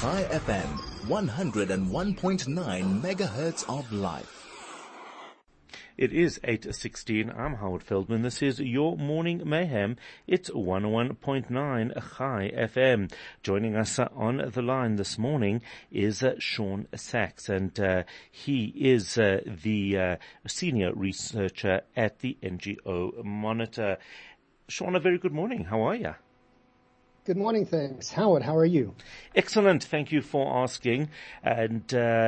Chai FM, 101.9 megahertz of life. It is 8:16. I'm Howard Feldman. This is your Morning Mayhem. It's 101.9 Chai FM. Joining us on the line this morning is Sean Sachs, and he is the senior researcher at the NGO Monitor. Sean, a very good morning. How are you? Good morning, thanks. Howard, how are you? Excellent. Thank you for asking. And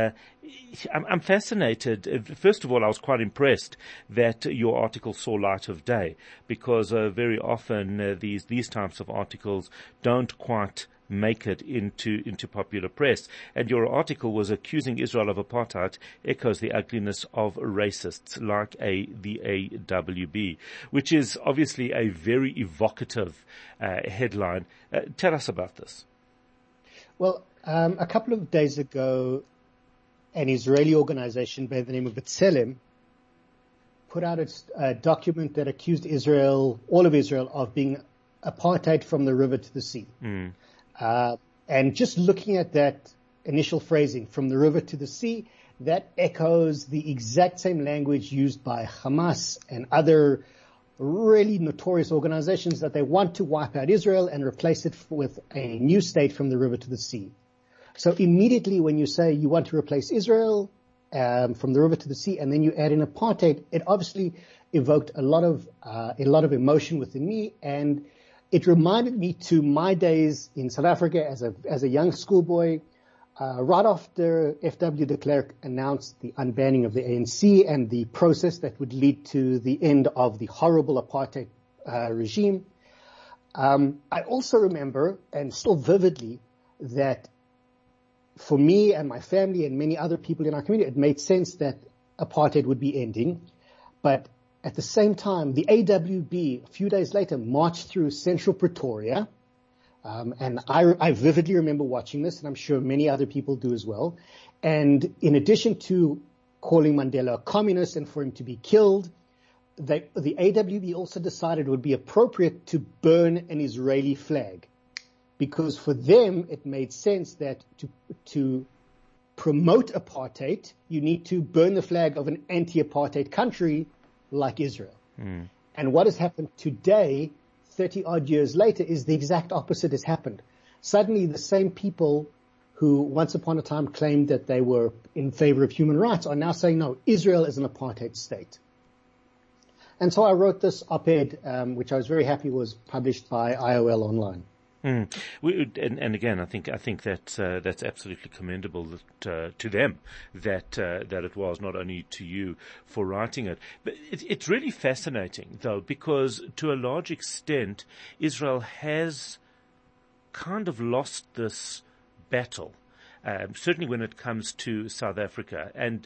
I'm fascinated. First of all, I was quite impressed that your article saw light of day, because very often these types of articles don't quite make it into popular press. And your article was accusing Israel of apartheid echoes the ugliness of racists like the AWB, which is obviously a very evocative headline. Tell us about this. Well, a couple of days ago, an Israeli organization by the name of B'Tselem put out a document that accused Israel, all of Israel, of being apartheid from the river to the sea. And just looking at that initial phrasing, from the river to the sea, that echoes the exact same language used by Hamas and other really notorious organizations, that they want to wipe out Israel and replace it with a new state from the river to the sea. So immediately when you say you want to replace Israel from the river to the sea, and then you add in apartheid, it obviously evoked a lot of emotion within me, and it reminded me to my days in South Africa as a young schoolboy, right after F.W. de Klerk announced the unbanning of the ANC and the process that would lead to the end of the horrible apartheid regime. I also remember, and still vividly, that for me and my family and many other people in our community, it made sense that apartheid would be ending. But at the same time, the AWB, a few days later, marched through central Pretoria. And I vividly remember watching this, and I'm sure many other people do as well. And in addition to calling Mandela a communist and for him to be killed, the AWB also decided it would be appropriate to burn an Israeli flag, because for them it made sense that to promote apartheid, you need to burn the flag of an anti-apartheid country like Israel. And what has happened today, 30 odd years later, is the exact opposite has happened. Suddenly the same people who once upon a time claimed that they were in favor of human rights are now saying, no, Israel is an apartheid state. And so I wrote this op-ed, which I was very happy was published by IOL Online. And again, I think that's absolutely commendable to them that it was, not only to you for writing it. But it's really fascinating, though, because to a large extent, Israel has kind of lost this battle. Certainly when it comes to South Africa. And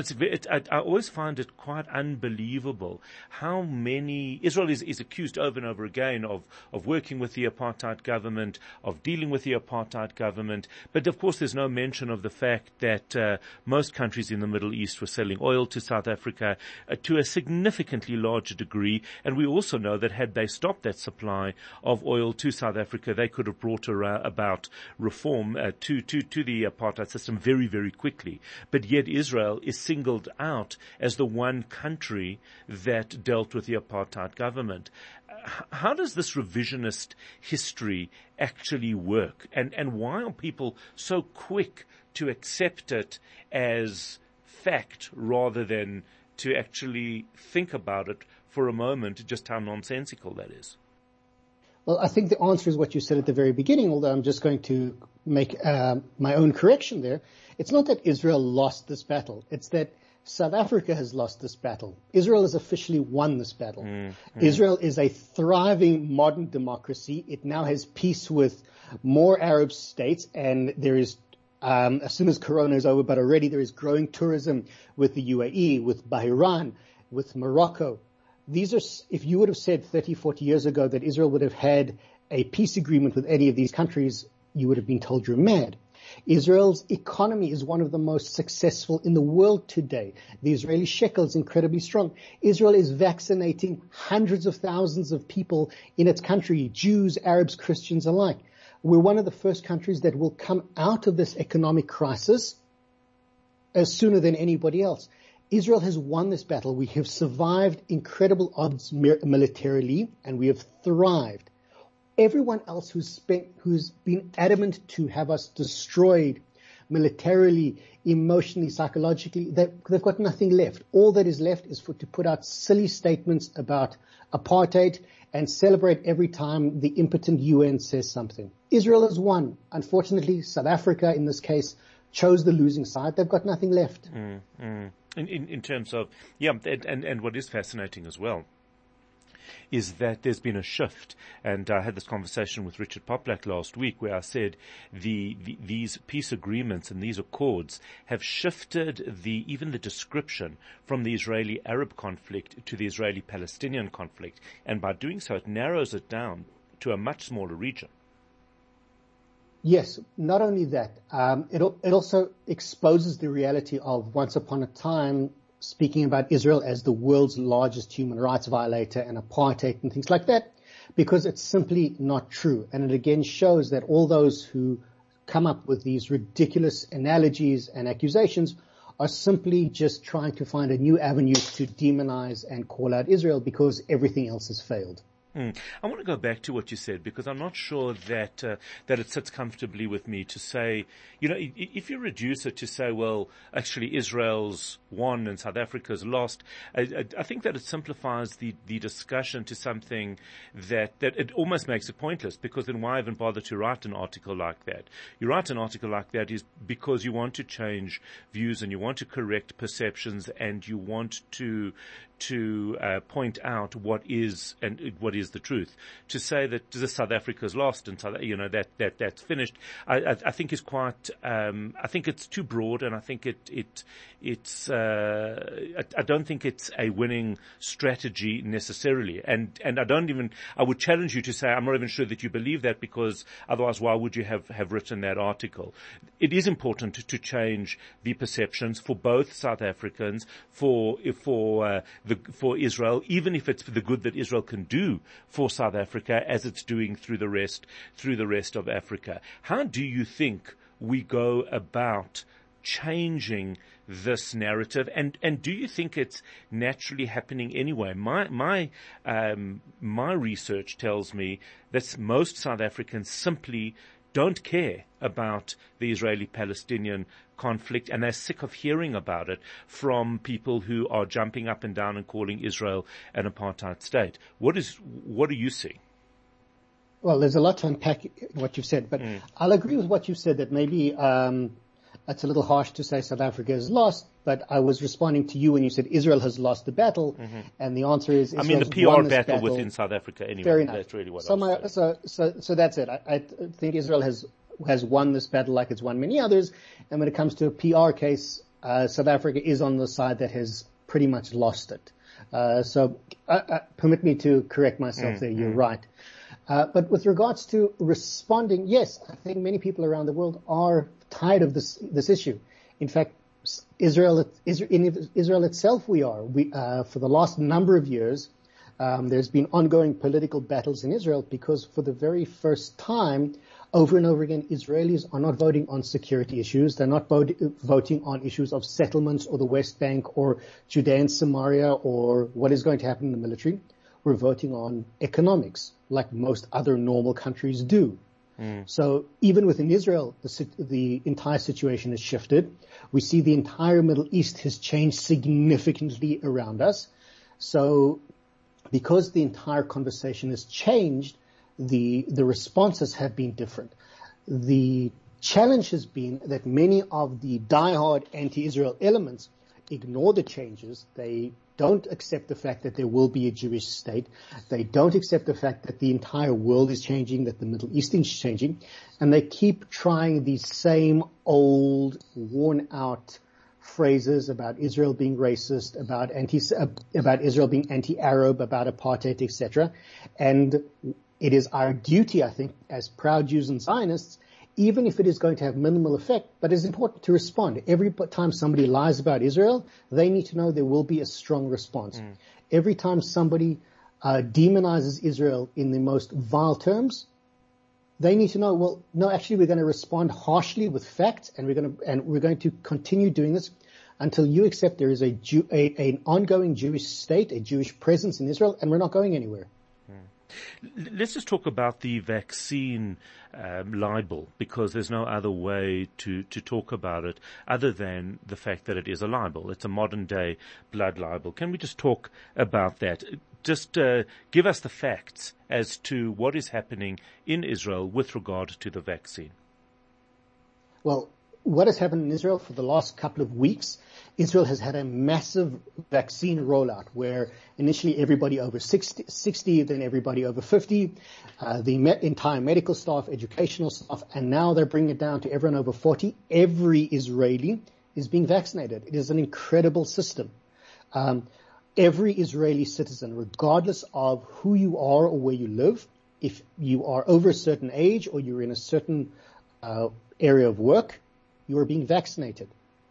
I always find it quite unbelievable how many, Israel is accused over and over again of working with the apartheid government, of dealing with the apartheid government. But of course there's no mention of the fact that most countries in the Middle East were selling oil to South Africa to a significantly larger degree. And we also know that had they stopped that supply of oil to South Africa, they could have brought about reform to the apartheid system very, very quickly. But yet Israel is singled out as the one country that dealt with the apartheid government. How does this revisionist history actually work? And why are people so quick to accept it as fact rather than to actually think about it for a moment, just how nonsensical that is? Well, I think the answer is what you said at the very beginning, although I'm just going to make my own correction there. It's not that Israel lost this battle. It's that South Africa has lost this battle. Israel has officially won this battle. Israel is a thriving modern democracy. It now has peace with more Arab states, and there is, as soon as Corona is over, but already there is growing tourism with the UAE, with Bahrain, with Morocco. These are, if you would have said 30, 40 years ago that Israel would have had a peace agreement with any of these countries, you would have been told you're mad. Israel's economy is one of the most successful in the world today. The Israeli shekel is incredibly strong. Israel is vaccinating hundreds of thousands of people in its country, Jews, Arabs, Christians alike. we're one of the first countries that will come out of this economic crisis sooner than anybody else. Israel has won this battle. We have survived incredible odds militarily, and we have thrived. Everyone else who's been adamant to have us destroyed militarily, emotionally, psychologically, they've got nothing left. All that is left is to put out silly statements about apartheid and celebrate every time the impotent UN says something. Israel has won. Unfortunately, South Africa, in this case, chose the losing side. They've got nothing left. In terms of, and what is fascinating as well is that there's been a shift. And I had this conversation with Richard Poplak last week where I said these peace agreements and these accords have shifted even the description from the Israeli-Arab conflict to the Israeli-Palestinian conflict. And by doing so, it narrows it down to a much smaller region. Yes, not only that, it also exposes the reality of once upon a time speaking about Israel as the world's largest human rights violator and apartheid and things like that, because it's simply not true. And it again shows that all those who come up with these ridiculous analogies and accusations are simply just trying to find a new avenue to demonize and call out Israel because everything else has failed. I want to go back to what you said because I'm not sure that it sits comfortably with me to say, if you reduce it to say, well, actually Israel's won and South Africa's lost, I think that it simplifies the discussion to something that it almost makes it pointless, because then why even bother to write an article like that? You write an article like that is because you want to change views and you want to correct perceptions and you want to point out what is the truth. To say that South Africa's lost and that's finished, I think is quite. I think it's too broad, and I think it's. I don't think it's a winning strategy necessarily, and I would challenge you to say I'm not even sure that you believe that, because otherwise why would you have written that article? It is important to change the perceptions for both South Africans, for Israel, even if it's for the good that Israel can do for South Africa as it's doing through the rest of Africa. How do you think we go about changing this narrative, and do you think it's naturally happening anyway? My research tells me that most South Africans simply don't care about the Israeli-Palestinian conflict, and they're sick of hearing about it from people who are jumping up and down and calling Israel an apartheid state. What are you seeing? Well, there's a lot to unpack in what you've said, but I'll agree with what you said that maybe it's a little harsh to say South Africa has lost, but I was responding to you when you said Israel has lost the battle, and the answer is Israel's the PR won this battle within South Africa anyway. Fair enough. That's really what I was saying. So that's it. I think Israel has won this battle like it's won many others, and when it comes to a PR case, South Africa is on the side that has pretty much lost it. So permit me to correct myself there. You're right. But with regards to responding, yes, I think many people around the world are tired of this issue. In fact, Israel itself, we are. For the last number of years, there's been ongoing political battles in Israel because for the very first time, over and over again, Israelis are not voting on security issues. They're not voting on issues of settlements or the West Bank or Judea and Samaria or what is going to happen in the military. We're voting on economics, like most other normal countries do. So even within Israel, the entire situation has shifted. We see the entire Middle East has changed significantly around us. So because the entire conversation has changed, the responses have been different. The challenge has been that many of the diehard anti-Israel elements ignore the changes. They don't accept the fact that there will be a Jewish state. They don't accept the fact that the entire world is changing, that the Middle East is changing, and they keep trying these same old, worn-out phrases about Israel being racist, about Israel being anti-Arab, about apartheid, etc. And it is our duty, I think, as proud Jews and Zionists, even if it is going to have minimal effect, but it's important to respond. Every time somebody lies about Israel, they need to know there will be a strong response. Every time somebody demonizes Israel in the most vile terms, they need to know, well, no, actually we're going to respond harshly with facts, and we're going to continue doing this until you accept there is an ongoing Jewish state, a Jewish presence in Israel, and we're not going anywhere. Let's just talk about the vaccine libel, because there's no other way to talk about it other than the fact that it is a libel. It's a modern day blood libel. Can we just talk about that? Just give us the facts as to what is happening in Israel with regard to the vaccine. Well, what has happened in Israel for the last couple of weeks, Israel has had a massive vaccine rollout where initially everybody over 60, then everybody over 50, the entire medical staff, educational staff, and now they're bringing it down to everyone over 40. Every Israeli is being vaccinated. It is an incredible system. Every Israeli citizen, regardless of who you are or where you live, if you are over a certain age or you're in a certain area of work, you are being vaccinated.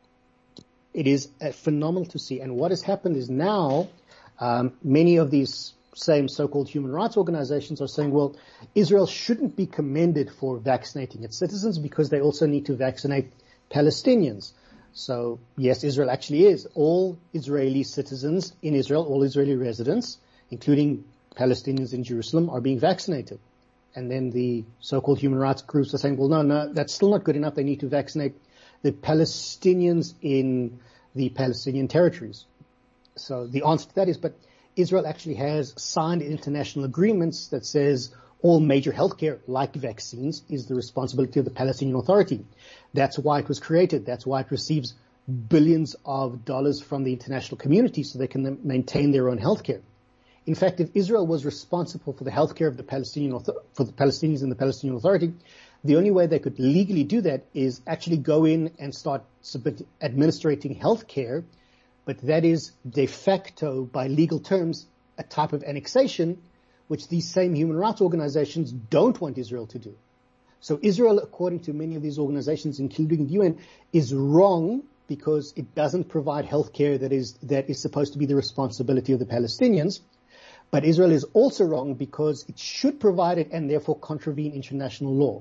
It is phenomenal to see. And what has happened is now many of these same so-called human rights organizations are saying, well, Israel shouldn't be commended for vaccinating its citizens because they also need to vaccinate Palestinians. So, yes, Israel actually is. All Israeli citizens in Israel, all Israeli residents, including Palestinians in Jerusalem, are being vaccinated. And then the so-called human rights groups are saying, well, no, that's still not good enough. They need to vaccinate the Palestinians in the Palestinian territories. So the answer to that is, but Israel actually has signed international agreements that says all major healthcare, like vaccines, is the responsibility of the Palestinian Authority. That's why it was created. That's why it receives billions of dollars from the international community so they can maintain their own healthcare. In fact, if Israel was responsible for the healthcare of the for the Palestinians and the Palestinian Authority, the only way they could legally do that is actually go in and start administrating healthcare, but that is de facto, by legal terms, a type of annexation, which these same human rights organizations don't want Israel to do. So Israel, according to many of these organizations, including the UN, is wrong because it doesn't provide healthcare that is supposed to be the responsibility of the Palestinians. But Israel is also wrong because it should provide it and therefore contravene international law.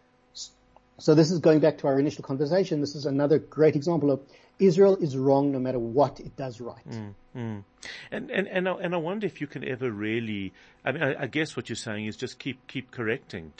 So this is going back to our initial conversation. This is another great example of Israel is wrong no matter what it does right. And I wonder if you can ever really, I mean, I guess what you're saying is just keep correcting,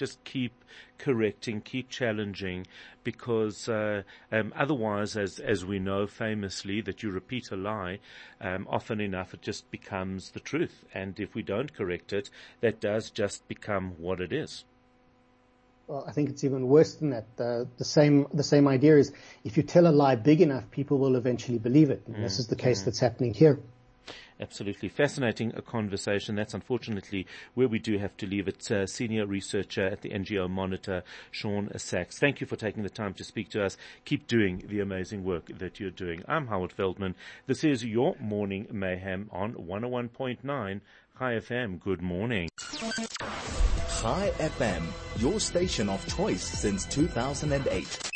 keep challenging, because otherwise, as we know famously, that you repeat a lie, often enough it just becomes the truth. And if we don't correct it, that does just become what it is. Well, I think it's even worse than that. The same idea is if you tell a lie big enough, people will eventually believe it. And this is the case that's happening here. Absolutely fascinating conversation. That's unfortunately where we do have to leave it. Senior researcher at the NGO Monitor, Sean Sachs. Thank you for taking the time to speak to us. Keep doing the amazing work that you're doing. I'm Howard Feldman. This is your Morning Mayhem on 101.9 Chai FM. Good morning. Chai FM, your station of choice since 2008.